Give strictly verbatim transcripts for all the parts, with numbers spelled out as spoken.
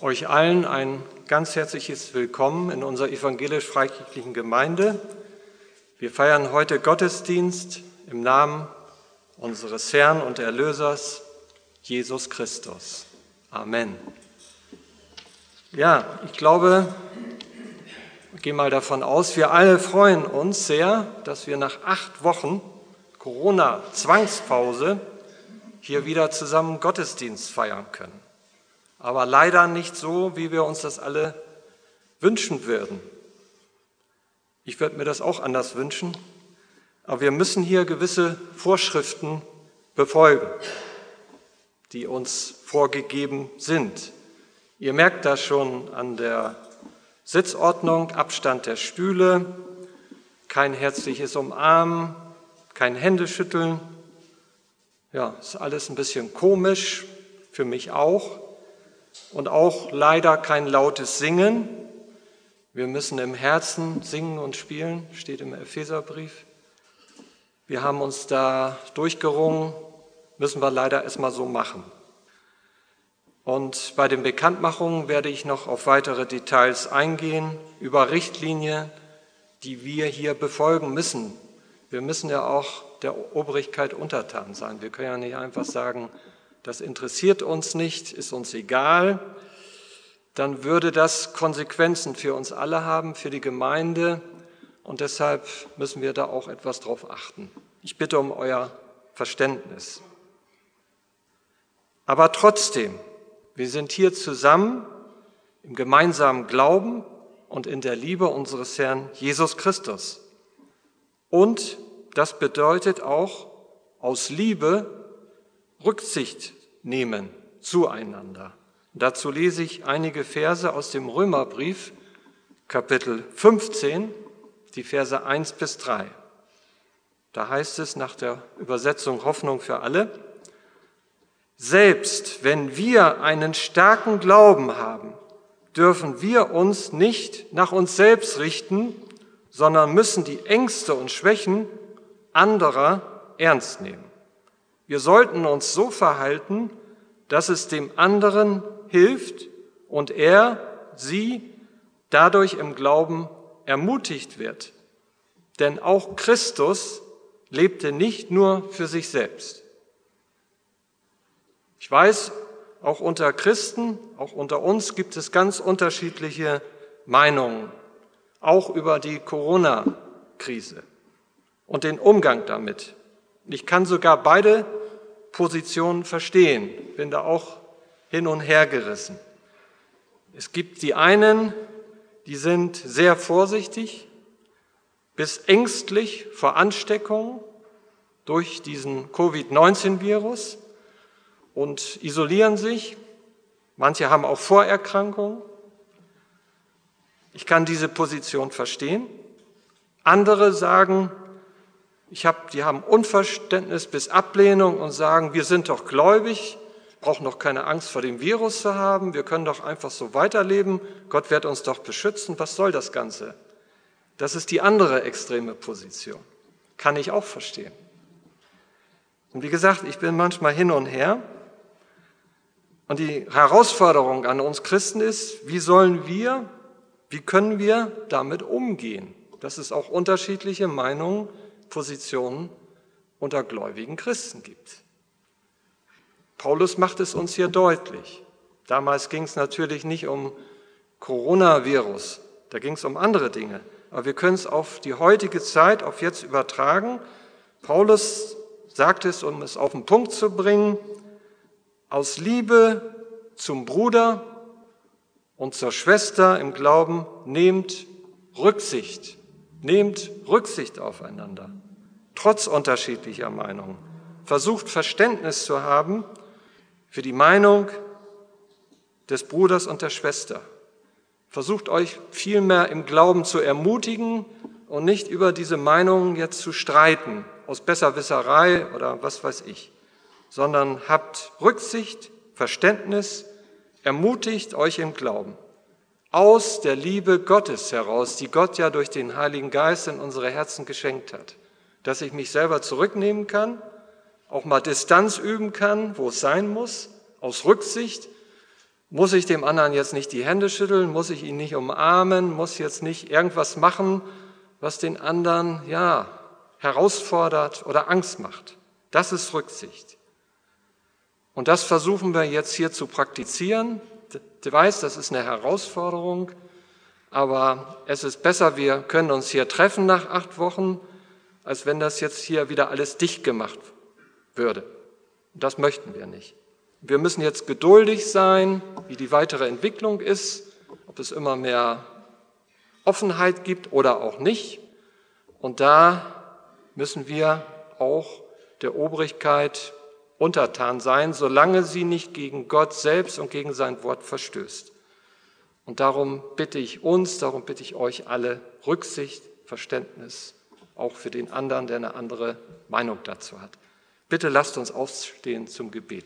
Euch allen ein ganz herzliches Willkommen in unserer evangelisch-freikirchlichen Gemeinde. Wir feiern heute Gottesdienst im Namen unseres Herrn und Erlösers, Jesus Christus. Amen. Ja, ich glaube, ich gehe mal davon aus, wir alle freuen uns sehr, dass wir nach acht Wochen Corona-Zwangspause hier wieder zusammen Gottesdienst feiern können. Aber leider nicht so, wie wir uns das alle wünschen würden. Ich würde mir das auch anders wünschen, aber wir müssen hier gewisse Vorschriften befolgen, die uns vorgegeben sind. Ihr merkt das schon an der Sitzordnung, Abstand der Stühle, kein herzliches Umarmen, kein Händeschütteln. Ja, ist alles ein bisschen komisch, für mich auch. Und auch leider kein lautes Singen. Wir müssen im Herzen singen und spielen, steht im Epheserbrief. Wir haben uns da durchgerungen, müssen wir leider erstmal so machen. Und bei den Bekanntmachungen werde ich noch auf weitere Details eingehen, über Richtlinien, die wir hier befolgen müssen. Wir müssen ja auch der Obrigkeit untertan sein. Wir können ja nicht einfach sagen, das interessiert uns nicht, ist uns egal, dann würde das Konsequenzen für uns alle haben, für die Gemeinde, und deshalb müssen wir da auch etwas drauf achten. Ich bitte um euer Verständnis. Aber trotzdem, wir sind hier zusammen im gemeinsamen Glauben und in der Liebe unseres Herrn Jesus Christus. Und das bedeutet auch aus Liebe Rücksicht nehmen zueinander. Dazu lese ich einige Verse aus dem Römerbrief, Kapitel fünfzehn, die Verse eins bis drei. Da heißt es nach der Übersetzung Hoffnung für alle: Selbst wenn wir einen starken Glauben haben, dürfen wir uns nicht nach uns selbst richten, sondern müssen die Ängste und Schwächen anderer ernst nehmen. Wir sollten uns so verhalten, dass es dem anderen hilft und er, sie dadurch im Glauben ermutigt wird. Denn auch Christus lebte nicht nur für sich selbst. Ich weiß, auch unter Christen, auch unter uns gibt es ganz unterschiedliche Meinungen, auch über die Corona-Krise und den Umgang damit. Ich kann sogar beide Positionen verstehen, bin da auch hin und her gerissen. Es gibt die einen, die sind sehr vorsichtig, bis ängstlich vor Ansteckung durch diesen Covid neunzehn Virus und isolieren sich. Manche haben auch Vorerkrankungen. Ich kann diese Position verstehen. Andere sagen, Ich hab, die haben Unverständnis bis Ablehnung und sagen, wir sind doch gläubig, brauchen doch keine Angst vor dem Virus zu haben, wir können doch einfach so weiterleben, Gott wird uns doch beschützen, was soll das Ganze? Das ist die andere extreme Position, kann ich auch verstehen. Und wie gesagt, ich bin manchmal hin und her und die Herausforderung an uns Christen ist, wie sollen wir, wie können wir damit umgehen, dass es auch unterschiedliche Meinungen Positionen unter gläubigen Christen gibt. Paulus macht es uns hier deutlich. Damals ging es natürlich nicht um Coronavirus, da ging es um andere Dinge. Aber wir können es auf die heutige Zeit, auf jetzt übertragen. Paulus sagt es, um es auf den Punkt zu bringen: Aus Liebe zum Bruder und zur Schwester im Glauben nehmt Rücksicht. Nehmt Rücksicht aufeinander, trotz unterschiedlicher Meinungen. Versucht Verständnis zu haben für die Meinung des Bruders und der Schwester. Versucht euch vielmehr im Glauben zu ermutigen und nicht über diese Meinungen jetzt zu streiten, aus Besserwisserei oder was weiß ich, sondern habt Rücksicht, Verständnis, ermutigt euch im Glauben. Aus der Liebe Gottes heraus, die Gott ja durch den Heiligen Geist in unsere Herzen geschenkt hat. Dass ich mich selber zurücknehmen kann, auch mal Distanz üben kann, wo es sein muss, aus Rücksicht, Muss ich dem anderen jetzt nicht die Hände schütteln? Muss ich ihn nicht umarmen? Muss jetzt nicht irgendwas machen, was den anderen, ja, herausfordert oder Angst macht? Das ist Rücksicht. Und das versuchen wir jetzt hier zu praktizieren. Ich weiß, das ist eine Herausforderung, aber es ist besser, wir können uns hier treffen nach acht Wochen, als wenn das jetzt hier wieder alles dicht gemacht würde. Und das möchten wir nicht. Wir müssen jetzt geduldig sein, wie die weitere Entwicklung ist, ob es immer mehr Offenheit gibt oder auch nicht. Und da müssen wir auch der Obrigkeit untertan sein, solange sie nicht gegen Gott selbst und gegen sein Wort verstößt. Und darum bitte ich uns, darum bitte ich euch alle, Rücksicht, Verständnis, auch für den anderen, der eine andere Meinung dazu hat. Bitte lasst uns aufstehen zum Gebet.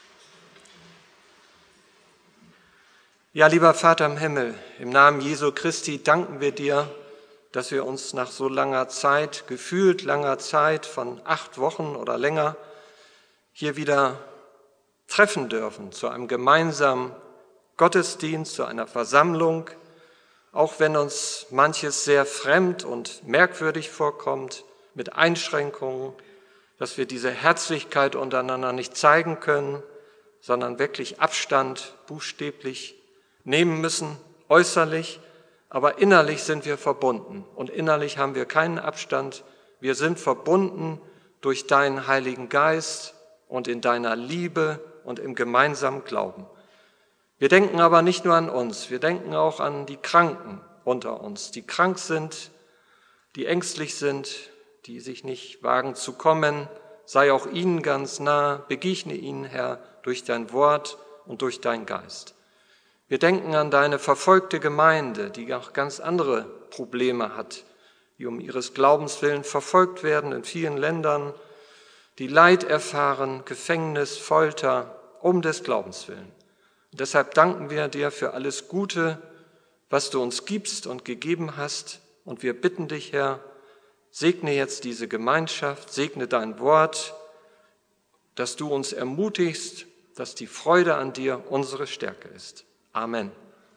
Ja, lieber Vater im Himmel, im Namen Jesu Christi danken wir dir, dass wir uns nach so langer Zeit, gefühlt langer Zeit von acht Wochen oder länger, hier wieder treffen dürfen zu einem gemeinsamen Gottesdienst, zu einer Versammlung, auch wenn uns manches sehr fremd und merkwürdig vorkommt, mit Einschränkungen, dass wir diese Herzlichkeit untereinander nicht zeigen können, sondern wirklich Abstand buchstäblich nehmen müssen, äußerlich, aber innerlich sind wir verbunden und innerlich haben wir keinen Abstand. Wir sind verbunden durch deinen Heiligen Geist und in deiner Liebe und im gemeinsamen Glauben. Wir denken aber nicht nur an uns, wir denken auch an die Kranken unter uns, die krank sind, die ängstlich sind, die sich nicht wagen zu kommen. Sei auch ihnen ganz nah, begegne ihnen, Herr, durch dein Wort und durch deinen Geist. Wir denken an deine verfolgte Gemeinde, die auch ganz andere Probleme hat, die um ihres Glaubens willen verfolgt werden in vielen Ländern, die Leid erfahren, Gefängnis, Folter, um des Glaubens willen. Und deshalb danken wir dir für alles Gute, was du uns gibst und gegeben hast. Und wir bitten dich, Herr, segne jetzt diese Gemeinschaft, segne dein Wort, dass du uns ermutigst, dass die Freude an dir unsere Stärke ist. Amen.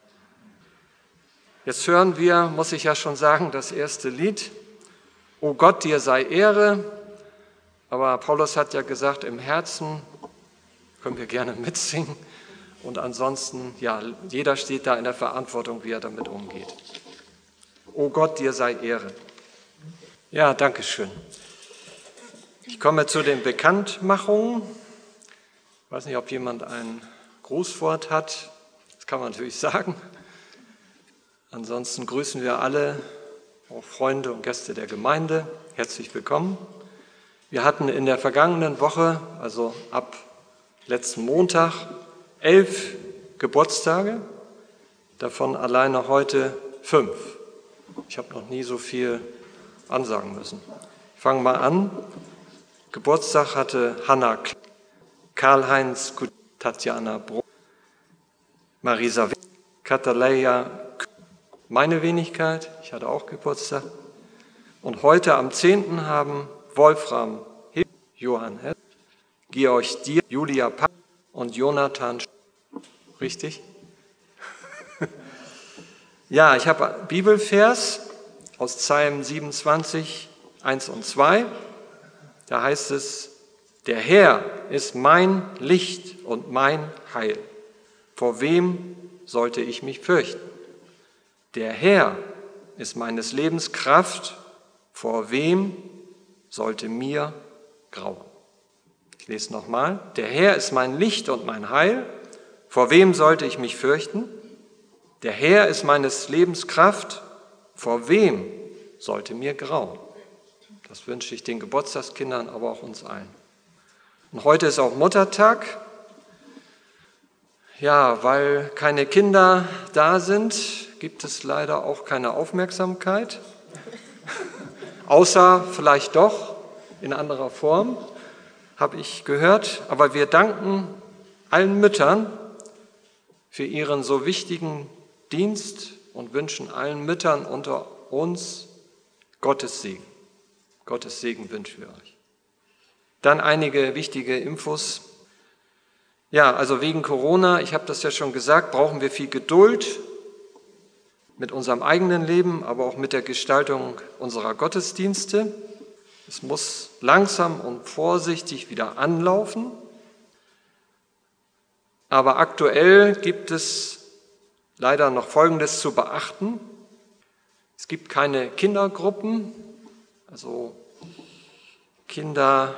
Jetzt hören wir, muss ich ja schon sagen, das erste Lied. O Gott, dir sei Ehre. Aber Paulus hat ja gesagt, im Herzen können wir gerne mitsingen. Und ansonsten, ja, jeder steht da in der Verantwortung, wie er damit umgeht. O Gott, dir sei Ehre. Ja, danke schön. Ich komme zu den Bekanntmachungen. Ich weiß nicht, ob jemand ein Grußwort hat. Das kann man natürlich sagen. Ansonsten grüßen wir alle, auch Freunde und Gäste der Gemeinde. Herzlich willkommen. Wir hatten in der vergangenen Woche, also ab letzten Montag, elf Geburtstage, davon alleine heute fünf. Ich habe noch nie so viel ansagen müssen. Ich fange mal an. Geburtstag hatte Hanna Karl-Heinz Tatjana Bro, Marisa Kataleya, meine Wenigkeit, ich hatte auch Geburtstag. Und heute am zehnten haben Wolfram Hipp, Johann Hess, Georg Dier, Julia Pack und Jonathan. Richtig? Ja, ich habe einen Bibelvers aus Psalm siebenundzwanzig, eins und zwei. Da heißt es, der Herr ist mein Licht und mein Heil. Vor wem sollte ich mich fürchten? Der Herr ist meines Lebens Kraft. Vor wem sollte mir grauen? Ich lese nochmal. Der Herr ist mein Licht und mein Heil. Vor wem sollte ich mich fürchten? Der Herr ist meines Lebens Kraft. Vor wem sollte mir grauen? Das wünsche ich den Geburtstagskindern, aber auch uns allen. Und heute ist auch Muttertag. Ja, weil keine Kinder da sind, gibt es leider auch keine Aufmerksamkeit. Außer vielleicht doch in anderer Form, habe ich gehört. Aber wir danken allen Müttern für ihren so wichtigen Dienst und wünschen allen Müttern unter uns Gottes Segen. Gottes Segen wünschen wir euch. Dann einige wichtige Infos. Ja, also wegen Corona, ich habe das ja schon gesagt, brauchen wir viel Geduld mit unserem eigenen Leben, aber auch mit der Gestaltung unserer Gottesdienste. Es muss langsam und vorsichtig wieder anlaufen. Aber aktuell gibt es leider noch Folgendes zu beachten. Es gibt keine Kindergruppen, also Kinder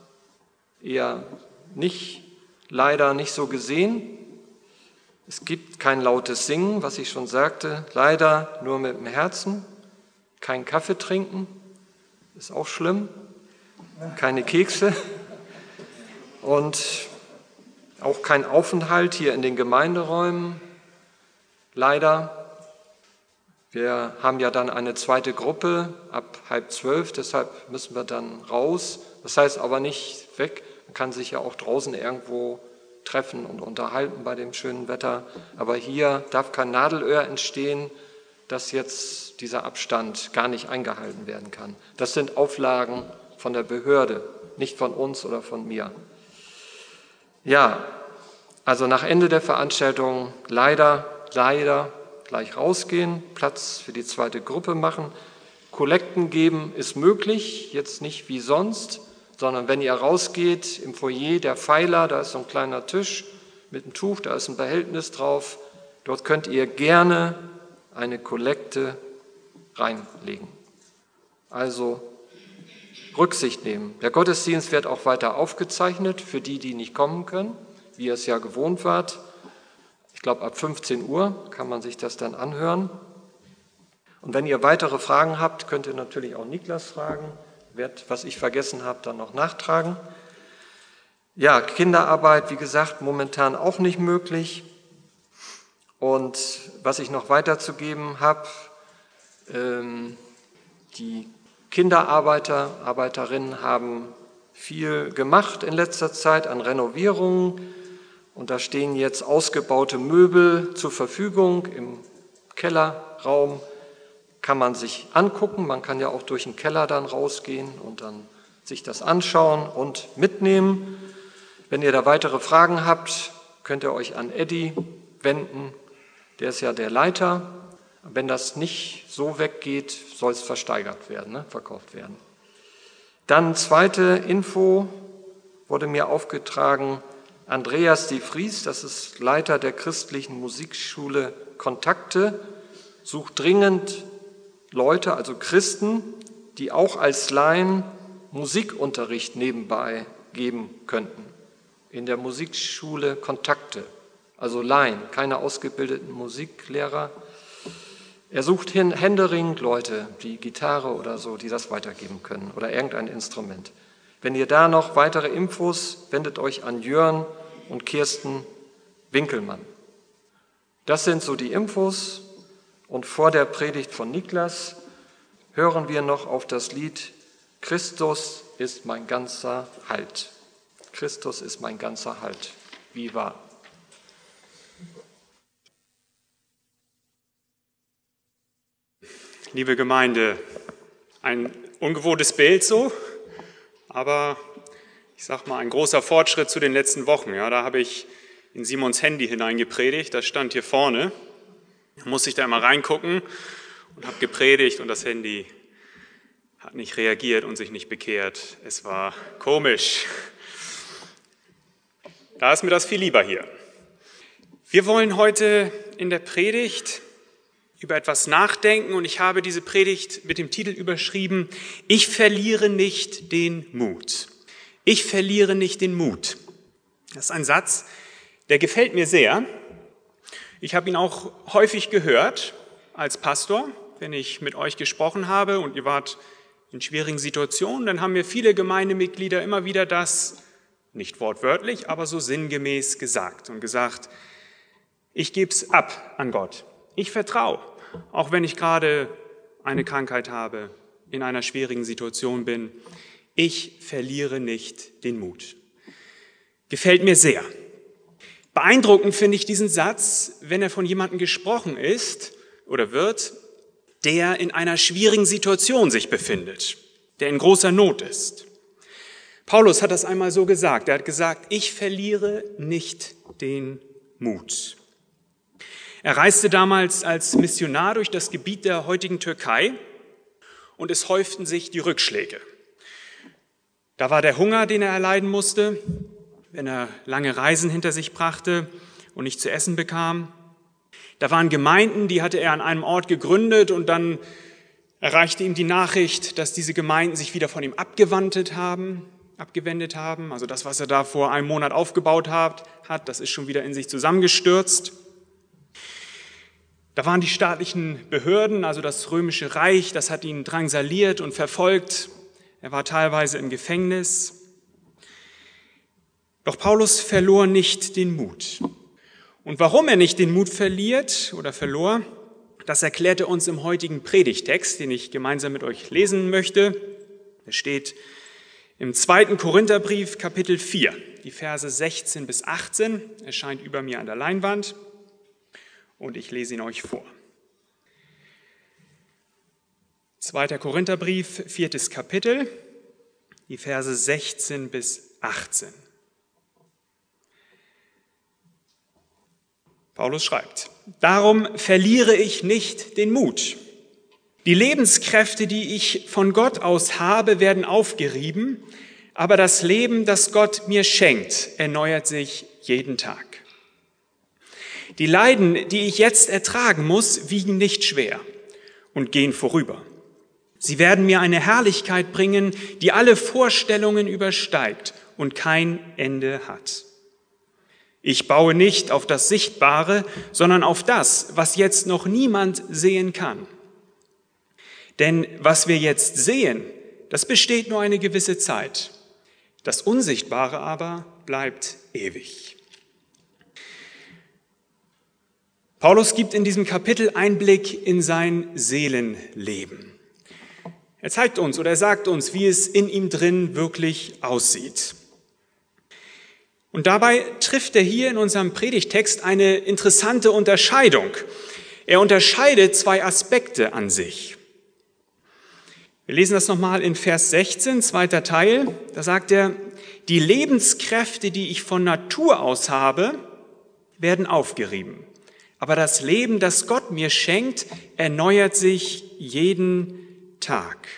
eher nicht, leider nicht so gesehen. Es gibt kein lautes Singen, was ich schon sagte, leider nur mit dem Herzen. Kein Kaffee trinken, ist auch schlimm. Keine Kekse und auch kein Aufenthalt hier in den Gemeinderäumen, leider. Wir haben ja dann eine zweite Gruppe ab halb zwölf, deshalb müssen wir dann raus. Das heißt aber nicht weg, man kann sich ja auch draußen irgendwo treffen und unterhalten bei dem schönen Wetter. Aber hier darf kein Nadelöhr entstehen, dass jetzt dieser Abstand gar nicht eingehalten werden kann. Das sind Auflagen von der Behörde, nicht von uns oder von mir. Ja, also nach Ende der Veranstaltung leider, leider gleich rausgehen, Platz für die zweite Gruppe machen. Kollekten geben ist möglich, jetzt nicht wie sonst, sondern wenn ihr rausgeht, im Foyer der Pfeiler, da ist so ein kleiner Tisch mit einem Tuch, da ist ein Behältnis drauf. Dort könnt ihr gerne eine Kollekte reinlegen. Also Rücksicht nehmen. Der Gottesdienst wird auch weiter aufgezeichnet für die, die nicht kommen können, wie ihr es ja gewohnt wart. Ich glaube, ab fünfzehn Uhr kann man sich das dann anhören. Und wenn ihr weitere Fragen habt, könnt ihr natürlich auch Niklas fragen. Wird, was ich vergessen habe, dann noch nachtragen. Ja, Kinderarbeit, wie gesagt, momentan auch nicht möglich. Und was ich noch weiterzugeben habe, ähm, die Kinderarbeiter, Arbeiterinnen haben viel gemacht in letzter Zeit an Renovierungen. Und da stehen jetzt ausgebaute Möbel zur Verfügung im Kellerraum. Kann man sich angucken, man kann ja auch durch den Keller dann rausgehen und dann sich das anschauen und mitnehmen. Wenn ihr da weitere Fragen habt, könnt ihr euch an Eddie wenden, der ist ja der Leiter. Wenn das nicht so weggeht, soll es versteigert werden, ne? verkauft werden. Dann zweite Info wurde mir aufgetragen, Andreas de Vries, das ist Leiter der christlichen Musikschule Kontakte, sucht dringend Leute, also Christen, die auch als Laien Musikunterricht nebenbei geben könnten. In der Musikschule Kontakte, also Laien, keine ausgebildeten Musiklehrer. Er sucht händeringend Leute, die Gitarre oder so, die das weitergeben können oder irgendein Instrument. Wenn ihr da noch weitere Infos, wendet euch an Jörn und Kirsten Winkelmann. Das sind so die Infos. Und vor der Predigt von Niklas hören wir noch auf das Lied Christus ist mein ganzer Halt. Christus ist mein ganzer Halt. Wie wahr? Liebe Gemeinde, ein ungewohntes Bild so, aber ich sag mal ein großer Fortschritt zu den letzten Wochen. Ja, da habe ich in Simons Handy hineingepredigt, das stand hier vorne. Da musste ich da immer reingucken und habe gepredigt und das Handy hat nicht reagiert und sich nicht bekehrt. Es war komisch. Da ist mir das viel lieber hier. Wir wollen heute in der Predigt über etwas nachdenken und ich habe diese Predigt mit dem Titel überschrieben, Ich verliere nicht den Mut. Ich verliere nicht den Mut. Das ist ein Satz, der gefällt mir sehr. Ich habe ihn auch häufig gehört als Pastor, wenn ich mit euch gesprochen habe und ihr wart in schwierigen Situationen, dann haben mir viele Gemeindemitglieder immer wieder das, nicht wortwörtlich, aber so sinngemäß gesagt und gesagt, ich gebe es ab an Gott. Ich vertraue, auch wenn ich gerade eine Krankheit habe, in einer schwierigen Situation bin. Ich verliere nicht den Mut. Gefällt mir sehr. Beeindruckend finde ich diesen Satz, wenn er von jemandem gesprochen ist oder wird, der in einer schwierigen Situation sich befindet, der in großer Not ist. Paulus hat das einmal so gesagt. Er hat gesagt, ich verliere nicht den Mut. Er reiste damals als Missionar durch das Gebiet der heutigen Türkei und es häuften sich die Rückschläge. Da war der Hunger, den er erleiden musste, wenn er lange Reisen hinter sich brachte und nicht zu essen bekam. Da waren Gemeinden, die hatte er an einem Ort gegründet und dann erreichte ihm die Nachricht, dass diese Gemeinden sich wieder von ihm abgewandt haben, abgewendet haben. Also das, was er da vor einem Monat aufgebaut hat, hat, das ist schon wieder in sich zusammengestürzt. Da waren die staatlichen Behörden, also das Römische Reich, das hat ihn drangsaliert und verfolgt. Er war teilweise im Gefängnis. Doch Paulus verlor nicht den Mut. Und warum er nicht den Mut verliert oder verlor, das erklärt er uns im heutigen Predigtext, den ich gemeinsam mit euch lesen möchte. Er steht im zweiten Korintherbrief, Kapitel vier, die Verse sechzehn bis achtzehn, erscheint über mir an der Leinwand und ich lese ihn euch vor. zweiter Korintherbrief, viertes Kapitel, die Verse sechzehn bis achtzehn. Paulus schreibt, darum verliere ich nicht den Mut. Die Lebenskräfte, die ich von Gott aus habe, werden aufgerieben, aber das Leben, das Gott mir schenkt, erneuert sich jeden Tag. Die Leiden, die ich jetzt ertragen muss, wiegen nicht schwer und gehen vorüber. Sie werden mir eine Herrlichkeit bringen, die alle Vorstellungen übersteigt und kein Ende hat. Ich baue nicht auf das Sichtbare, sondern auf das, was jetzt noch niemand sehen kann. Denn was wir jetzt sehen, das besteht nur eine gewisse Zeit. Das Unsichtbare aber bleibt ewig. Paulus gibt in diesem Kapitel Einblick in sein Seelenleben. Er zeigt uns oder er sagt uns, wie es in ihm drin wirklich aussieht. Und dabei trifft er hier in unserem Predigtext eine interessante Unterscheidung. Er unterscheidet zwei Aspekte an sich. Wir lesen das nochmal in Vers sechzehn, zweiter Teil. Da sagt er, die Lebenskräfte, die ich von Natur aus habe, werden aufgerieben. Aber das Leben, das Gott mir schenkt, erneuert sich jeden Tag.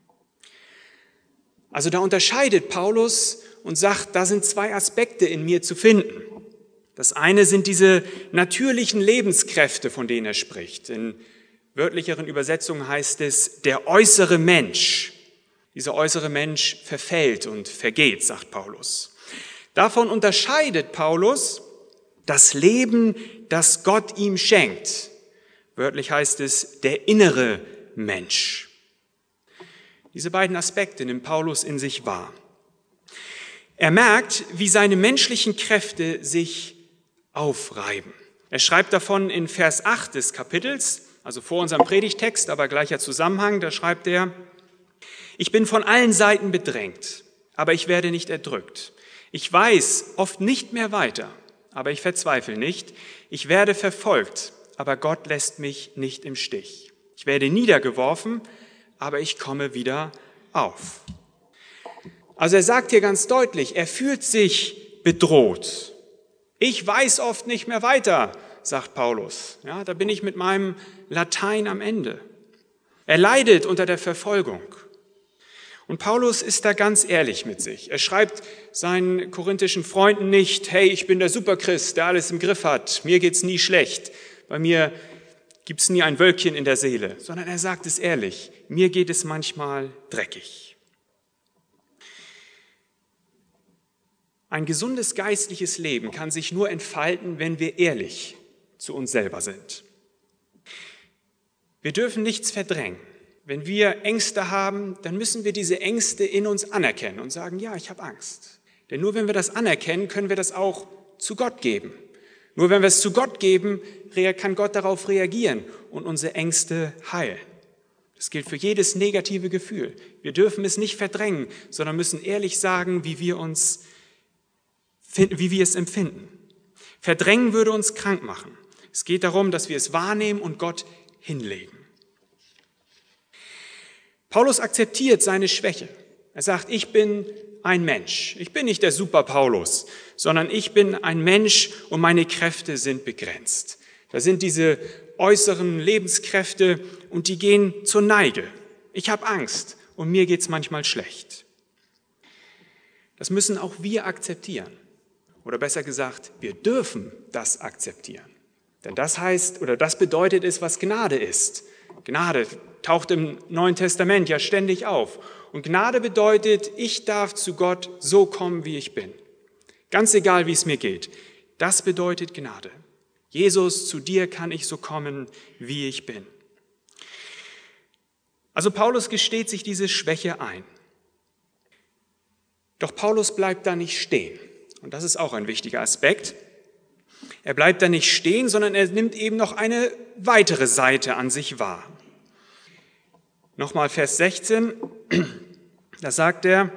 Also da unterscheidet Paulus und sagt, da sind zwei Aspekte in mir zu finden. Das eine sind diese natürlichen Lebenskräfte, von denen er spricht. In wörtlicheren Übersetzungen heißt es, der äußere Mensch. Dieser äußere Mensch verfällt und vergeht, sagt Paulus. Davon unterscheidet Paulus das Leben, das Gott ihm schenkt. Wörtlich heißt es, der innere Mensch. Diese beiden Aspekte nimmt Paulus in sich wahr. Er merkt, wie seine menschlichen Kräfte sich aufreiben. Er schreibt davon in Vers acht des Kapitels, also vor unserem Predigtext, aber gleicher Zusammenhang, da schreibt er, ich bin von allen Seiten bedrängt, aber ich werde nicht erdrückt. Ich weiß oft nicht mehr weiter, aber ich verzweifle nicht. Ich werde verfolgt, aber Gott lässt mich nicht im Stich. Ich werde niedergeworfen, aber ich komme wieder auf. Also er sagt hier ganz deutlich, er fühlt sich bedroht. Ich weiß oft nicht mehr weiter, sagt Paulus. Ja, da bin ich mit meinem Latein am Ende. Er leidet unter der Verfolgung. Und Paulus ist da ganz ehrlich mit sich. Er schreibt seinen korinthischen Freunden nicht, hey, ich bin der Superchrist, der alles im Griff hat, mir geht's nie schlecht, bei mir gibt's nie ein Wölkchen in der Seele, sondern er sagt es ehrlich, mir geht es manchmal dreckig. Ein gesundes geistliches Leben kann sich nur entfalten, wenn wir ehrlich zu uns selber sind. Wir dürfen nichts verdrängen. Wenn wir Ängste haben, dann müssen wir diese Ängste in uns anerkennen und sagen, ja, ich habe Angst. Denn nur wenn wir das anerkennen, können wir das auch zu Gott geben. Nur wenn wir es zu Gott geben, kann Gott darauf reagieren und unsere Ängste heilen. Das gilt für jedes negative Gefühl. Wir dürfen es nicht verdrängen, sondern müssen ehrlich sagen, wie wir uns wie wir es empfinden. Verdrängen würde uns krank machen. Es geht darum, dass wir es wahrnehmen und Gott hinlegen. Paulus akzeptiert seine Schwäche. Er sagt, ich bin ein Mensch. Ich bin nicht der Super Paulus, sondern ich bin ein Mensch und meine Kräfte sind begrenzt. Da sind diese äußeren Lebenskräfte und die gehen zur Neige. Ich habe Angst und mir geht's manchmal schlecht. Das müssen auch wir akzeptieren. Oder besser gesagt, wir dürfen das akzeptieren. Denn das heißt, oder das bedeutet es, was Gnade ist. Gnade taucht im Neuen Testament ja ständig auf. Und Gnade bedeutet, ich darf zu Gott so kommen, wie ich bin. Ganz egal, wie es mir geht. Das bedeutet Gnade. Jesus, zu dir kann ich so kommen, wie ich bin. Also Paulus gesteht sich diese Schwäche ein. Doch Paulus bleibt da nicht stehen. Und das ist auch ein wichtiger Aspekt. Er bleibt da nicht stehen, sondern er nimmt eben noch eine weitere Seite an sich wahr. Nochmal Vers sechzehn, da sagt er,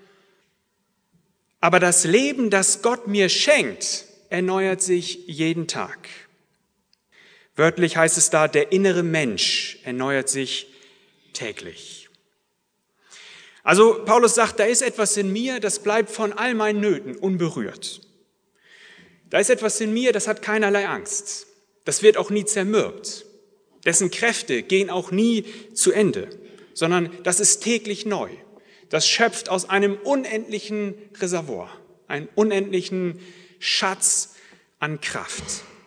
aber das Leben, das Gott mir schenkt, erneuert sich jeden Tag. Wörtlich heißt es da, der innere Mensch erneuert sich täglich. Also Paulus sagt, da ist etwas in mir, das bleibt von all meinen Nöten unberührt. Da ist etwas in mir, das hat keinerlei Angst. Das wird auch nie zermürbt. Dessen Kräfte gehen auch nie zu Ende, sondern das ist täglich neu. Das schöpft aus einem unendlichen Reservoir, einen unendlichen Schatz an Kraft.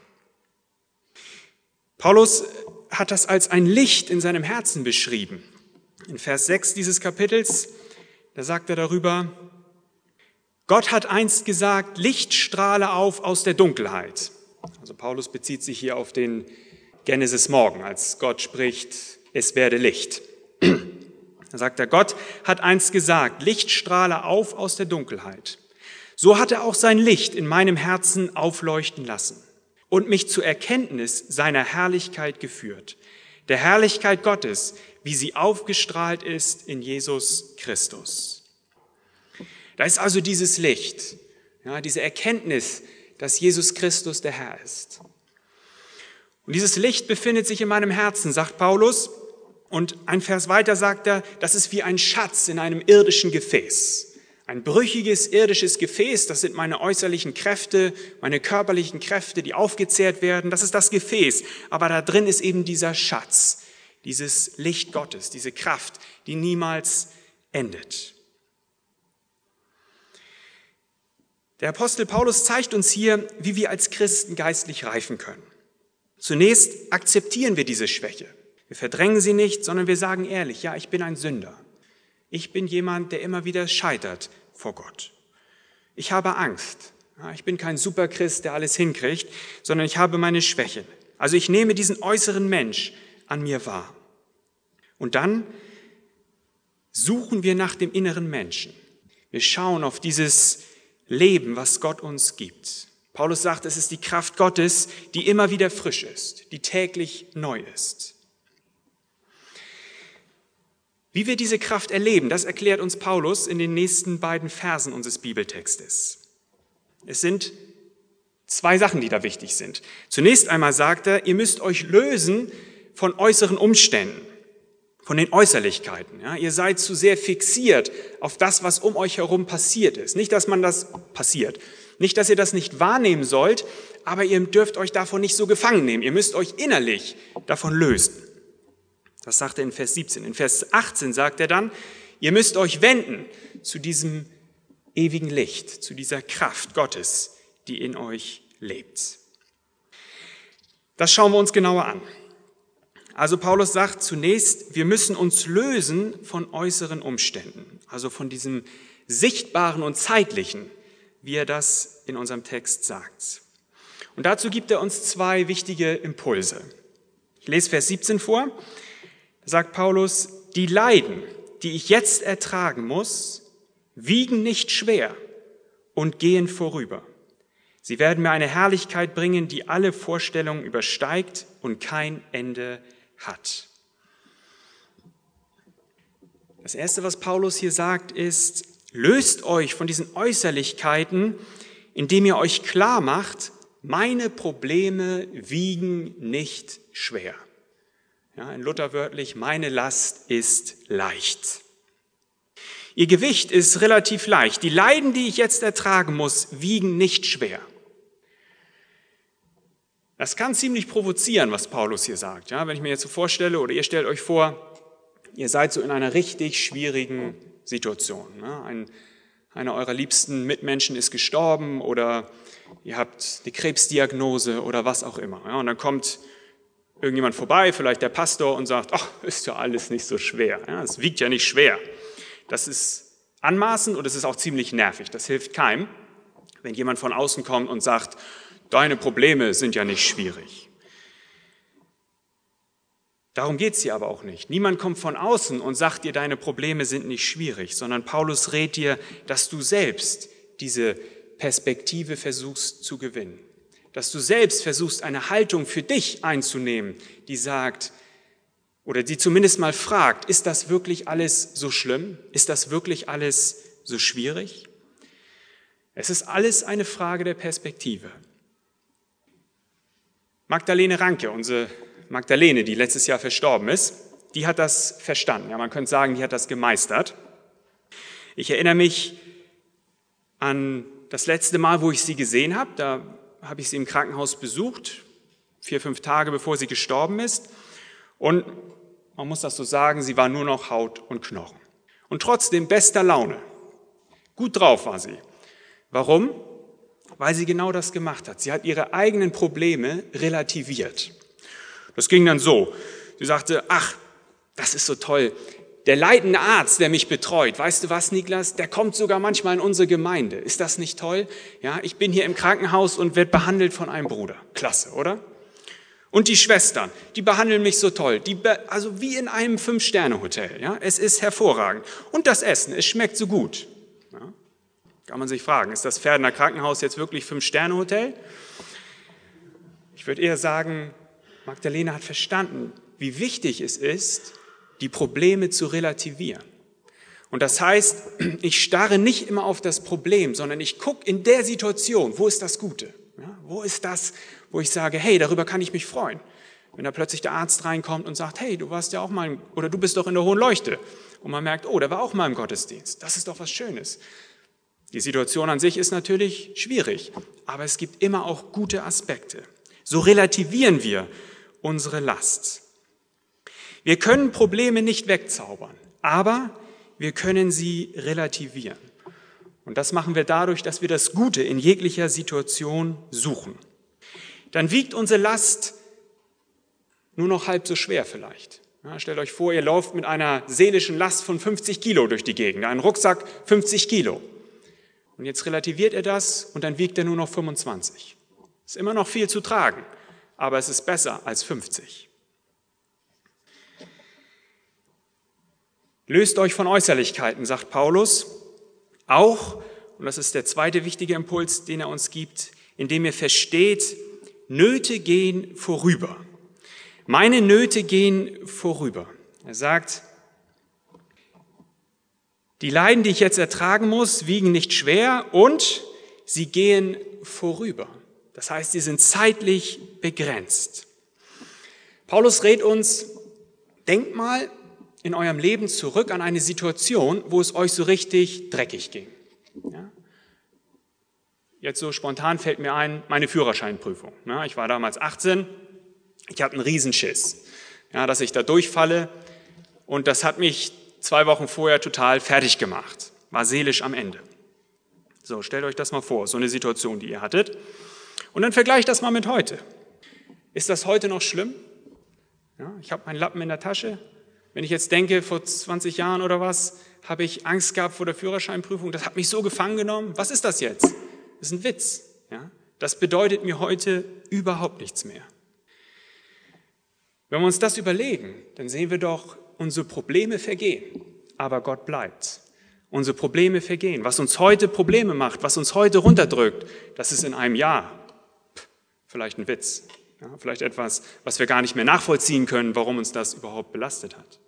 Paulus hat das als ein Licht in seinem Herzen beschrieben. In Vers sechs dieses Kapitels, da sagt er darüber, Gott hat einst gesagt, Licht strahle auf aus der Dunkelheit. Also Paulus bezieht sich hier auf den Genesis Morgen, als Gott spricht, es werde Licht. Da sagt er, Gott hat einst gesagt, Licht strahle auf aus der Dunkelheit. So hat er auch sein Licht in meinem Herzen aufleuchten lassen und mich zur Erkenntnis seiner Herrlichkeit geführt. Der Herrlichkeit Gottes, wie sie aufgestrahlt ist in Jesus Christus. Da ist also dieses Licht, ja, diese Erkenntnis, dass Jesus Christus der Herr ist. Und dieses Licht befindet sich in meinem Herzen, sagt Paulus. Und ein Vers weiter sagt er, das ist wie ein Schatz in einem irdischen Gefäß. Ein brüchiges irdisches Gefäß, das sind meine äußerlichen Kräfte, meine körperlichen Kräfte, die aufgezehrt werden. Das ist das Gefäß. Aber da drin ist eben dieser Schatz, dieses Licht Gottes, diese Kraft, die niemals endet. Der Apostel Paulus zeigt uns hier, wie wir als Christen geistlich reifen können. Zunächst akzeptieren wir diese Schwäche. Wir verdrängen sie nicht, sondern wir sagen ehrlich, ja, ich bin ein Sünder. Ich bin jemand, der immer wieder scheitert vor Gott. Ich habe Angst. Ja, ich bin kein Superchrist, der alles hinkriegt, sondern ich habe meine Schwächen. Also ich nehme diesen äußeren Mensch an mir wahr. Und dann suchen wir nach dem inneren Menschen. Wir schauen auf dieses Leben, was Gott uns gibt. Paulus sagt, es ist die Kraft Gottes, die immer wieder frisch ist, die täglich neu ist. Wie wir diese Kraft erleben, das erklärt uns Paulus in den nächsten beiden Versen unseres Bibeltextes. Es sind zwei Sachen, die da wichtig sind. Zunächst einmal sagt er, ihr müsst euch lösen von äußeren Umständen, von den Äußerlichkeiten. Ja, ihr seid zu sehr fixiert auf das, was um euch herum passiert ist. Nicht, dass man das passiert. Nicht, dass ihr das nicht wahrnehmen sollt, aber ihr dürft euch davon nicht so gefangen nehmen. Ihr müsst euch innerlich davon lösen. Das sagt er in Vers siebzehn. In Vers achtzehn sagt er dann, ihr müsst euch wenden zu diesem ewigen Licht, zu dieser Kraft Gottes, die in euch lebt. Das schauen wir uns genauer an. Also Paulus sagt zunächst, wir müssen uns lösen von äußeren Umständen, also von diesem Sichtbaren und Zeitlichen, wie er das in unserem Text sagt. Und dazu gibt er uns zwei wichtige Impulse. Ich lese Vers siebzehn vor. Da sagt Paulus, die Leiden, die ich jetzt ertragen muss, wiegen nicht schwer und gehen vorüber. Sie werden mir eine Herrlichkeit bringen, die alle Vorstellungen übersteigt und kein Ende hat. Das Erste, was Paulus hier sagt, ist, löst euch von diesen Äußerlichkeiten, indem ihr euch klar macht, meine Probleme wiegen nicht schwer. Ja, in Luther wörtlich, meine Last ist leicht. Ihr Gewicht ist relativ leicht. Die Leiden, die ich jetzt ertragen muss, wiegen nicht schwer. Das kann ziemlich provozieren, was Paulus hier sagt. Ja, wenn ich mir jetzt so vorstelle, oder ihr stellt euch vor, ihr seid so in einer richtig schwierigen Situation. Ne? Ein, einer eurer liebsten Mitmenschen ist gestorben oder ihr habt eine Krebsdiagnose oder was auch immer. Ja, und dann kommt irgendjemand vorbei, vielleicht der Pastor, und sagt, ach, ist ja alles nicht so schwer. Ja, es wiegt ja nicht schwer. Das ist anmaßend und es ist auch ziemlich nervig. Das hilft keinem, wenn jemand von außen kommt und sagt, deine Probleme sind ja nicht schwierig. Darum geht es hier aber auch nicht. Niemand kommt von außen und sagt dir, deine Probleme sind nicht schwierig, sondern Paulus rät dir, dass du selbst diese Perspektive versuchst zu gewinnen. Dass du selbst versuchst, eine Haltung für dich einzunehmen, die sagt, oder die zumindest mal fragt, ist das wirklich alles so schlimm? Ist das wirklich alles so schwierig? Es ist alles eine Frage der Perspektive. Magdalene Ranke, unsere Magdalene, die letztes Jahr verstorben ist, die hat das verstanden. Ja, man könnte sagen, die hat das gemeistert. Ich erinnere mich an das letzte Mal, wo ich sie gesehen habe. Da habe ich sie im Krankenhaus besucht, vier, fünf Tage bevor sie gestorben ist. Und man muss das so sagen, sie war nur noch Haut und Knochen. Und trotzdem bester Laune. Gut drauf war sie. Warum? Weil sie genau das gemacht hat. Sie hat ihre eigenen Probleme relativiert. Das ging dann so. Sie sagte, ach, das ist so toll. Der leitende Arzt, der mich betreut, weißt du was, Niklas, der kommt sogar manchmal in unsere Gemeinde. Ist das nicht toll? Ja, ich bin hier im Krankenhaus und werde behandelt von einem Bruder. Klasse, oder? Und die Schwestern, die behandeln mich so toll. Die be- also wie in einem Fünf-Sterne-Hotel. Ja? Es ist hervorragend. Und das Essen, es schmeckt so gut. Ja? Kann man sich fragen, ist das Pferdener Krankenhaus jetzt wirklich Fünf-Sterne-Hotel? Ich würde eher sagen, Magdalene hat verstanden, wie wichtig es ist, die Probleme zu relativieren. Und das heißt, ich starre nicht immer auf das Problem, sondern ich gucke in der Situation, wo ist das Gute? Ja, wo ist das, wo ich sage, hey, darüber kann ich mich freuen. Wenn da plötzlich der Arzt reinkommt und sagt, hey, du warst ja auch mal, im, oder du bist doch in der Hohen Leuchte. Und man merkt, oh, der war auch mal im Gottesdienst. Das ist doch was Schönes. Die Situation an sich ist natürlich schwierig, aber es gibt immer auch gute Aspekte. So relativieren wir unsere Last. Wir können Probleme nicht wegzaubern, aber wir können sie relativieren. Und das machen wir dadurch, dass wir das Gute in jeglicher Situation suchen. Dann wiegt unsere Last nur noch halb so schwer vielleicht. Ja, stellt euch vor, ihr lauft mit einer seelischen Last von fünfzig Kilo durch die Gegend, ein Rucksack fünfzig Kilo. Und jetzt relativiert er das und dann wiegt er nur noch fünfundzwanzig. Ist immer noch viel zu tragen, aber es ist besser als fünfzig. Löst euch von Äußerlichkeiten, sagt Paulus, auch, und das ist der zweite wichtige Impuls, den er uns gibt, indem ihr versteht, Nöte gehen vorüber. Meine Nöte gehen vorüber. Er sagt, die Leiden, die ich jetzt ertragen muss, wiegen nicht schwer und sie gehen vorüber. Das heißt, sie sind zeitlich begrenzt. Paulus rät uns, denkt mal in eurem Leben zurück an eine Situation, wo es euch so richtig dreckig ging. Ja? Jetzt so spontan fällt mir ein, meine Führerscheinprüfung. Ja, ich war damals achtzehn, ich hatte einen Riesenschiss, ja, dass ich da durchfalle und das hat mich zwei Wochen vorher total fertig gemacht, war seelisch am Ende. So, stellt euch das mal vor, so eine Situation, die ihr hattet. Und dann vergleicht das mal mit heute. Ist das heute noch schlimm? Ja, ich habe meinen Lappen in der Tasche. Wenn ich jetzt denke, vor zwanzig Jahren oder was, habe ich Angst gehabt vor der Führerscheinprüfung. Das hat mich so gefangen genommen. Was ist das jetzt? Das ist ein Witz. Ja? Das bedeutet mir heute überhaupt nichts mehr. Wenn wir uns das überlegen, dann sehen wir doch, unsere Probleme vergehen, aber Gott bleibt. Unsere Probleme vergehen. Was uns heute Probleme macht, was uns heute runterdrückt, das ist in einem Jahr vielleicht ein Witz. Ja, vielleicht etwas, was wir gar nicht mehr nachvollziehen können, warum uns das überhaupt belastet hat.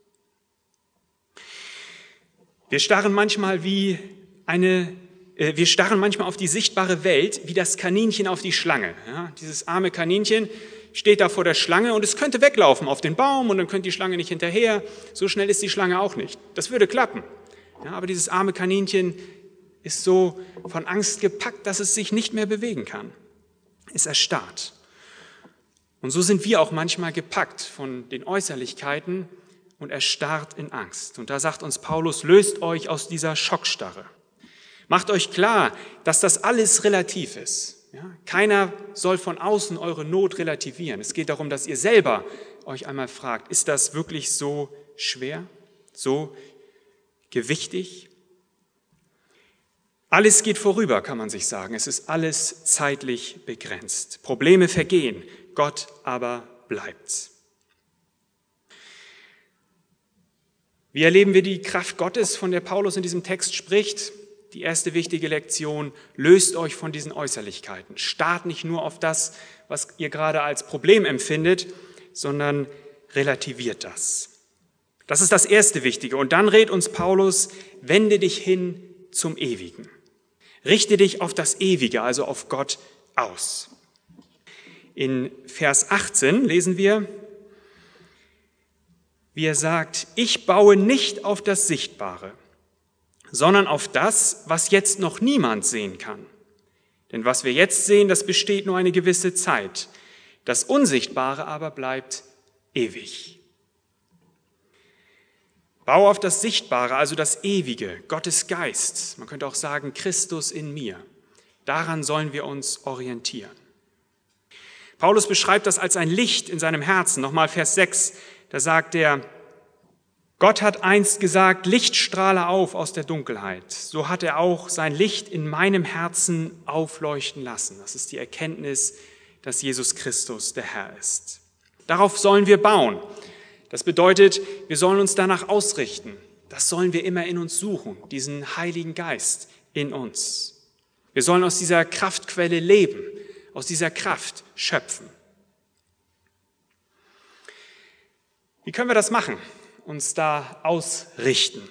Wir starren manchmal wie eine, äh, wir starren manchmal auf die sichtbare Welt, wie das Kaninchen auf die Schlange. Ja, dieses arme Kaninchen steht da vor der Schlange und es könnte weglaufen auf den Baum und dann könnte die Schlange nicht hinterher. So schnell ist die Schlange auch nicht. Das würde klappen. Ja, aber dieses arme Kaninchen ist so von Angst gepackt, dass es sich nicht mehr bewegen kann. Es erstarrt. Und so sind wir auch manchmal gepackt von den Äußerlichkeiten und erstarrt in Angst. Und da sagt uns Paulus, löst euch aus dieser Schockstarre. Macht euch klar, dass das alles relativ ist. Ja, keiner soll von außen eure Not relativieren. Es geht darum, dass ihr selber euch einmal fragt, ist das wirklich so schwer, so gewichtig? Alles geht vorüber, kann man sich sagen. Es ist alles zeitlich begrenzt. Probleme vergehen, Gott aber bleibt. Wie erleben wir die Kraft Gottes, von der Paulus in diesem Text spricht? Die erste wichtige Lektion, löst euch von diesen Äußerlichkeiten. Starrt nicht nur auf das, was ihr gerade als Problem empfindet, sondern relativiert das. Das ist das erste Wichtige. Und dann rät uns Paulus, wende dich hin zum Ewigen. Richte dich auf das Ewige, also auf Gott aus. In Vers achtzehn lesen wir, wie er sagt, ich baue nicht auf das Sichtbare, sondern auf das, was jetzt noch niemand sehen kann. Denn was wir jetzt sehen, das besteht nur eine gewisse Zeit. Das Unsichtbare aber bleibt ewig. Bau auf das Sichtbare, also das Ewige, Gottes Geist. Man könnte auch sagen, Christus in mir. Daran sollen wir uns orientieren. Paulus beschreibt das als ein Licht in seinem Herzen. Nochmal Vers sechs, da sagt er, Gott hat einst gesagt, Licht strahle auf aus der Dunkelheit. So hat er auch sein Licht in meinem Herzen aufleuchten lassen. Das ist die Erkenntnis, dass Jesus Christus der Herr ist. Darauf sollen wir bauen. Das bedeutet, wir sollen uns danach ausrichten. Das sollen wir immer in uns suchen, diesen Heiligen Geist in uns. Wir sollen aus dieser Kraftquelle leben, aus dieser Kraft schöpfen. Wie können wir das machen? Uns da ausrichten?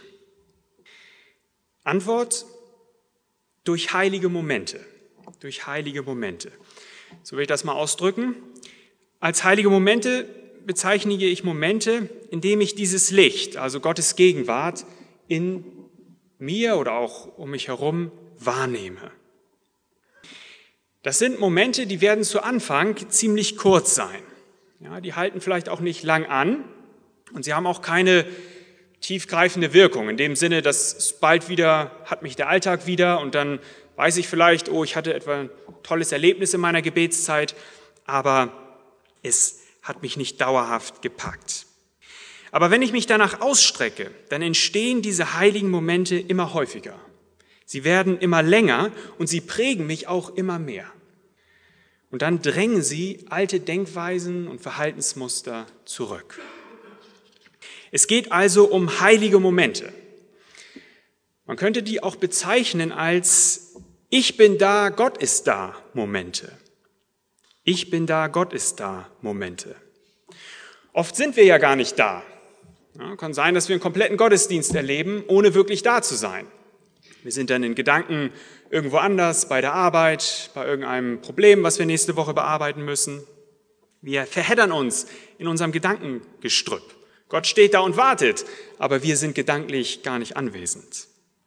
Antwort, durch heilige Momente. Durch heilige Momente. So will ich das mal ausdrücken. Als heilige Momente bezeichne ich Momente, in denen ich dieses Licht, also Gottes Gegenwart, in mir oder auch um mich herum wahrnehme. Das sind Momente, die werden zu Anfang ziemlich kurz sein. Ja, die halten vielleicht auch nicht lang an und sie haben auch keine tiefgreifende Wirkung, in dem Sinne, dass bald wieder hat mich der Alltag wieder und dann weiß ich vielleicht, oh, ich hatte etwa ein tolles Erlebnis in meiner Gebetszeit, aber es hat mich nicht dauerhaft gepackt. Aber wenn ich mich danach ausstrecke, dann entstehen diese heiligen Momente immer häufiger. Sie werden immer länger und sie prägen mich auch immer mehr. Und dann drängen sie alte Denkweisen und Verhaltensmuster zurück. Es geht also um heilige Momente. Man könnte die auch bezeichnen als Ich bin da, Gott ist da Momente. Ich bin da, Gott ist da Momente. Oft sind wir ja gar nicht da. Ja, kann sein, dass wir einen kompletten Gottesdienst erleben, ohne wirklich da zu sein. Wir sind dann in Gedanken irgendwo anders, bei der Arbeit, bei irgendeinem Problem, was wir nächste Woche bearbeiten müssen. Wir verheddern uns in unserem Gedankengestrüpp. Gott steht da und wartet, aber wir sind gedanklich gar nicht anwesend.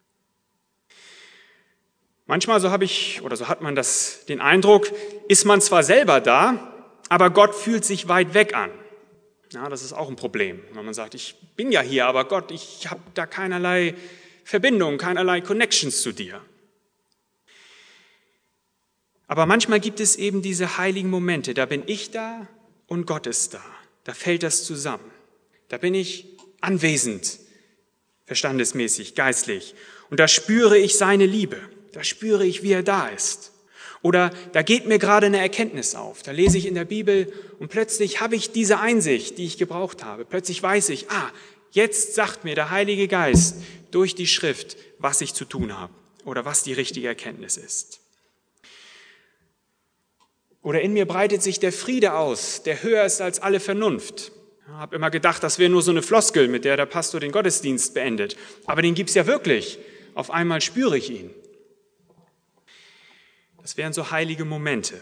Manchmal, so habe ich, oder so hat man das, den Eindruck, ist man zwar selber da, aber Gott fühlt sich weit weg an. Ja, das ist auch ein Problem, wenn man sagt, ich bin ja hier, aber Gott, ich habe da keinerlei Verbindung, keinerlei Connections zu dir. Aber manchmal gibt es eben diese heiligen Momente, da bin ich da und Gott ist da. Da fällt das zusammen. Da bin ich anwesend, verstandesmäßig, geistlich. Und da spüre ich seine Liebe. Da spüre ich, wie er da ist. Oder da geht mir gerade eine Erkenntnis auf. Da lese ich in der Bibel und plötzlich habe ich diese Einsicht, die ich gebraucht habe. Plötzlich weiß ich, ah, jetzt sagt mir der Heilige Geist durch die Schrift, was ich zu tun habe oder was die richtige Erkenntnis ist. Oder in mir breitet sich der Friede aus, der höher ist als alle Vernunft. Ich habe immer gedacht, das wäre nur so eine Floskel, mit der der Pastor den Gottesdienst beendet. Aber den gibt es ja wirklich. Auf einmal spüre ich ihn. Das wären so heilige Momente.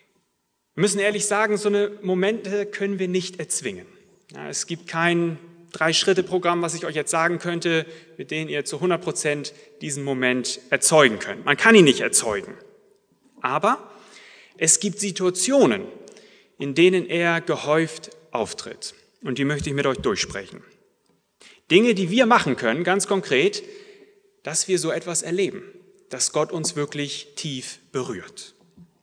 Wir müssen ehrlich sagen, so eine Momente können wir nicht erzwingen. Ja, es gibt kein Drei-Schritte-Programm, was ich euch jetzt sagen könnte, mit denen ihr zu hundert Prozent diesen Moment erzeugen könnt. Man kann ihn nicht erzeugen. Aber es gibt Situationen, in denen er gehäuft auftritt. Und die möchte ich mit euch durchsprechen. Dinge, die wir machen können, ganz konkret, dass wir so etwas erleben, dass Gott uns wirklich tief berührt.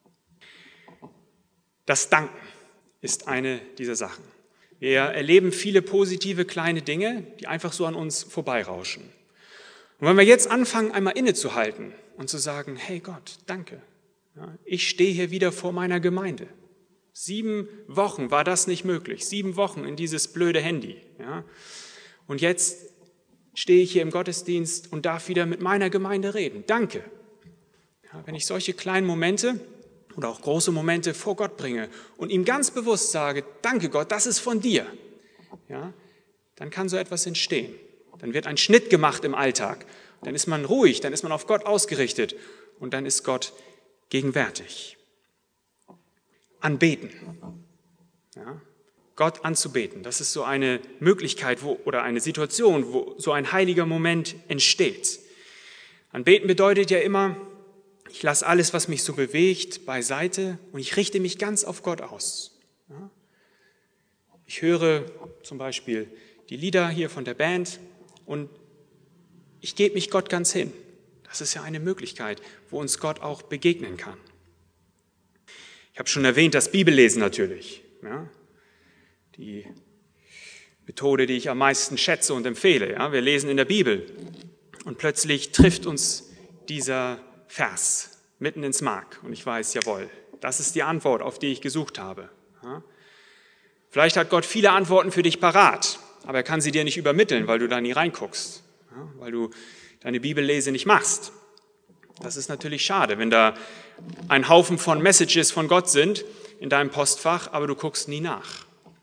Das Danken ist eine dieser Sachen. Wir erleben viele positive kleine Dinge, die einfach so an uns vorbeirauschen. Und wenn wir jetzt anfangen, einmal innezuhalten und zu sagen, hey Gott, danke, ja, ich stehe hier wieder vor meiner Gemeinde. Sieben Wochen war das nicht möglich, sieben Wochen in dieses blöde Handy. Ja. Und jetzt stehe ich hier im Gottesdienst und darf wieder mit meiner Gemeinde reden. Danke. Ja, wenn ich solche kleinen Momente oder auch große Momente vor Gott bringe und ihm ganz bewusst sage, danke Gott, das ist von dir, ja, dann kann so etwas entstehen. Dann wird ein Schnitt gemacht im Alltag. Dann ist man ruhig, dann ist man auf Gott ausgerichtet und dann ist Gott gegenwärtig. Anbeten. Ja, Gott anzubeten, das ist so eine Möglichkeit wo, oder eine Situation, wo so ein heiliger Moment entsteht. Anbeten bedeutet ja immer, ich lasse alles, was mich so bewegt, beiseite und ich richte mich ganz auf Gott aus. Ja? Ich höre zum Beispiel die Lieder hier von der Band und ich gebe mich Gott ganz hin. Das ist ja eine Möglichkeit, wo uns Gott auch begegnen kann. Ich habe schon erwähnt, das Bibellesen natürlich. Ja? Die Methode, die ich am meisten schätze und empfehle. Ja? Wir lesen in der Bibel und plötzlich trifft uns dieser Vers mitten ins Mark und ich weiß, jawohl, das ist die Antwort, auf die ich gesucht habe. Ja? Vielleicht hat Gott viele Antworten für dich parat, aber er kann sie dir nicht übermitteln, weil du da nie reinguckst, ja? Weil du deine Bibellese nicht machst. Das ist natürlich schade, wenn da ein Haufen von Messages von Gott sind in deinem Postfach, aber du guckst nie nach.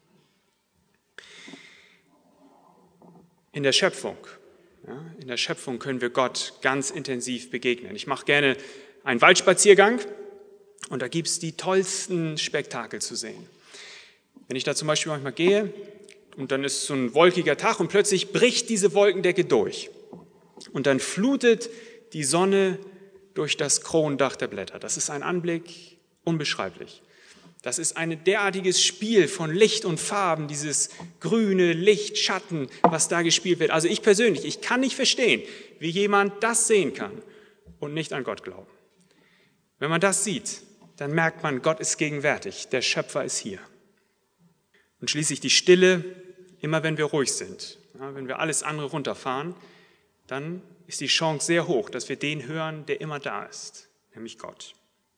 In der Schöpfung, ja, in der Schöpfung können wir Gott ganz intensiv begegnen. Ich mache gerne einen Waldspaziergang und da gibt es die tollsten Spektakel zu sehen. Wenn ich da zum Beispiel manchmal gehe und dann ist so ein wolkiger Tag und plötzlich bricht diese Wolkendecke durch und dann flutet die Sonne durch das Kronendach der Blätter. Das ist ein Anblick unbeschreiblich. Das ist ein derartiges Spiel von Licht und Farben, dieses grüne Licht, Schatten, was da gespielt wird. Also ich persönlich, ich kann nicht verstehen, wie jemand das sehen kann und nicht an Gott glauben. Wenn man das sieht, dann merkt man, Gott ist gegenwärtig, der Schöpfer ist hier. Und schließlich die Stille, immer wenn wir ruhig sind, ja, wenn wir alles andere runterfahren, dann ist die Chance sehr hoch, dass wir den hören, der immer da ist, nämlich Gott.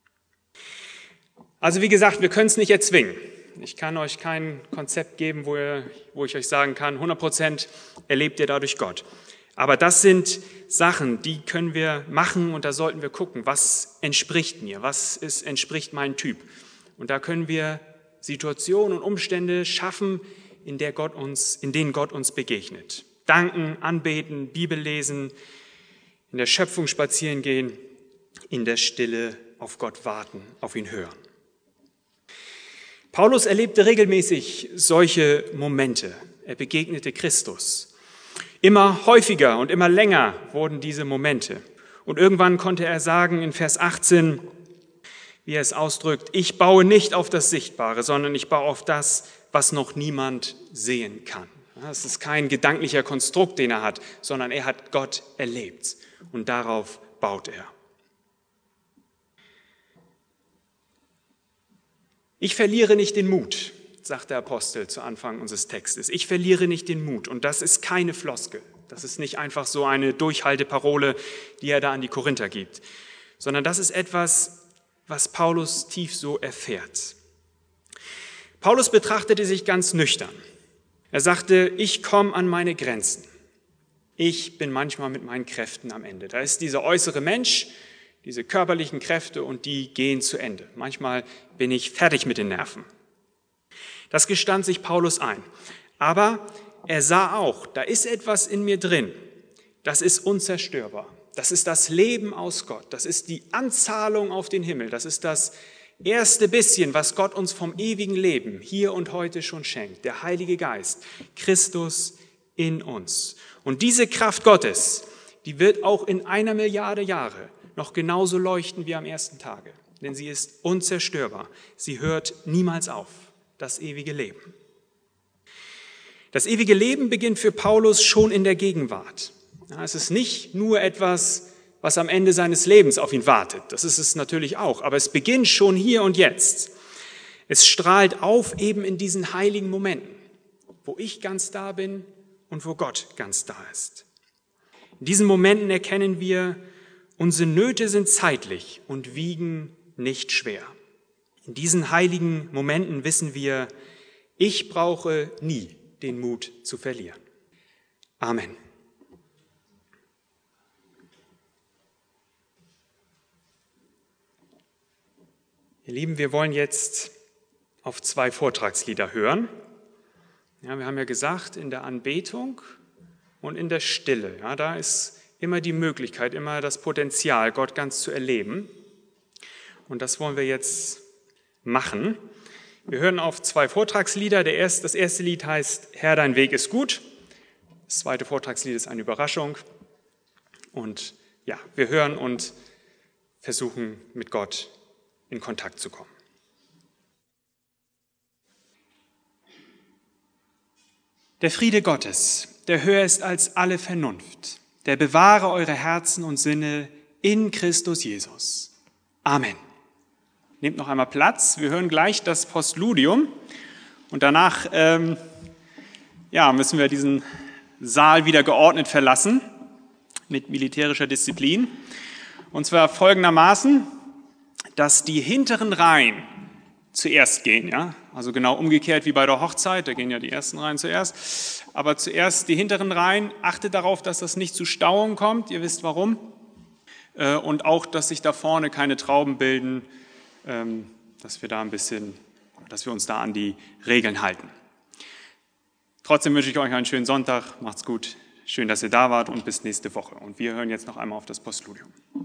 Also wie gesagt, wir können es nicht erzwingen. Ich kann euch kein Konzept geben, wo, ihr, wo ich euch sagen kann, hundert Prozent erlebt ihr dadurch Gott. Aber das sind Sachen, die können wir machen und da sollten wir gucken, was entspricht mir, was ist, entspricht meinem Typ. Und da können wir Situationen und Umstände schaffen, in, der Gott uns, in denen Gott uns begegnet. Danken, anbeten, Bibel lesen, in der Schöpfung spazieren gehen, in der Stille auf Gott warten, auf ihn hören. Paulus erlebte regelmäßig solche Momente. Er begegnete Christus. Immer häufiger und immer länger wurden diese Momente. Und irgendwann konnte er sagen in Vers achtzehn, wie er es ausdrückt, ich baue nicht auf das Sichtbare, sondern ich baue auf das, was noch niemand sehen kann. Das ist kein gedanklicher Konstrukt, den er hat, sondern er hat Gott erlebt und darauf baut er. Ich verliere nicht den Mut, sagt der Apostel zu Anfang unseres Textes. Ich verliere nicht den Mut und das ist keine Floskel. Das ist nicht einfach so eine Durchhalteparole, die er da an die Korinther gibt, sondern das ist etwas, was Paulus tief so erfährt. Paulus betrachtete sich ganz nüchtern. Er sagte, ich komme an meine Grenzen. Ich bin manchmal mit meinen Kräften am Ende. Da ist dieser äußere Mensch, diese körperlichen Kräfte und die gehen zu Ende. Manchmal bin ich fertig mit den Nerven. Das gestand sich Paulus ein. Aber er sah auch, da ist etwas in mir drin, das ist unzerstörbar. Das ist das Leben aus Gott. Das ist die Anzahlung auf den Himmel. Das ist das erste bisschen, was Gott uns vom ewigen Leben hier und heute schon schenkt. Der Heilige Geist, Christus in uns. Und diese Kraft Gottes, die wird auch in einer Milliarde Jahre noch genauso leuchten wie am ersten Tage. Denn sie ist unzerstörbar. Sie hört niemals auf. Das ewige Leben. Das ewige Leben beginnt für Paulus schon in der Gegenwart. Ja, es ist nicht nur etwas, was am Ende seines Lebens auf ihn wartet. Das ist es natürlich auch. Aber es beginnt schon hier und jetzt. Es strahlt auf eben in diesen heiligen Momenten, wo ich ganz da bin und wo Gott ganz da ist. In diesen Momenten erkennen wir, unsere Nöte sind zeitlich und wiegen nicht schwer. In diesen heiligen Momenten wissen wir, ich brauche nie den Mut zu verlieren. Amen. Ihr Lieben, wir wollen jetzt auf zwei Vortragslieder hören. Ja, wir haben ja gesagt, in der Anbetung und in der Stille, ja, da ist immer die Möglichkeit, immer das Potenzial, Gott ganz zu erleben. Und das wollen wir jetzt machen. Wir hören auf zwei Vortragslieder. Der erste, das erste Lied heißt Herr, dein Weg ist gut. Das zweite Vortragslied ist eine Überraschung. Und ja, wir hören und versuchen mit Gott in Kontakt zu kommen. Der Friede Gottes, der höher ist als alle Vernunft, der bewahre eure Herzen und Sinne in Christus Jesus. Amen. Nehmt noch einmal Platz. Wir hören gleich das Postludium und danach ähm, ja, müssen wir diesen Saal wieder geordnet verlassen mit militärischer Disziplin. Und zwar folgendermaßen, dass die hinteren Reihen zuerst gehen, ja, also genau umgekehrt wie bei der Hochzeit, da gehen ja die ersten Reihen zuerst, aber zuerst die hinteren Reihen, achtet darauf, dass das nicht zu Stauungen kommt, ihr wisst warum, und auch, dass sich da vorne keine Trauben bilden, dass wir da ein bisschen, dass wir uns da an die Regeln halten. Trotzdem wünsche ich euch einen schönen Sonntag, macht's gut, schön, dass ihr da wart und bis nächste Woche. Und wir hören jetzt noch einmal auf das Postludium.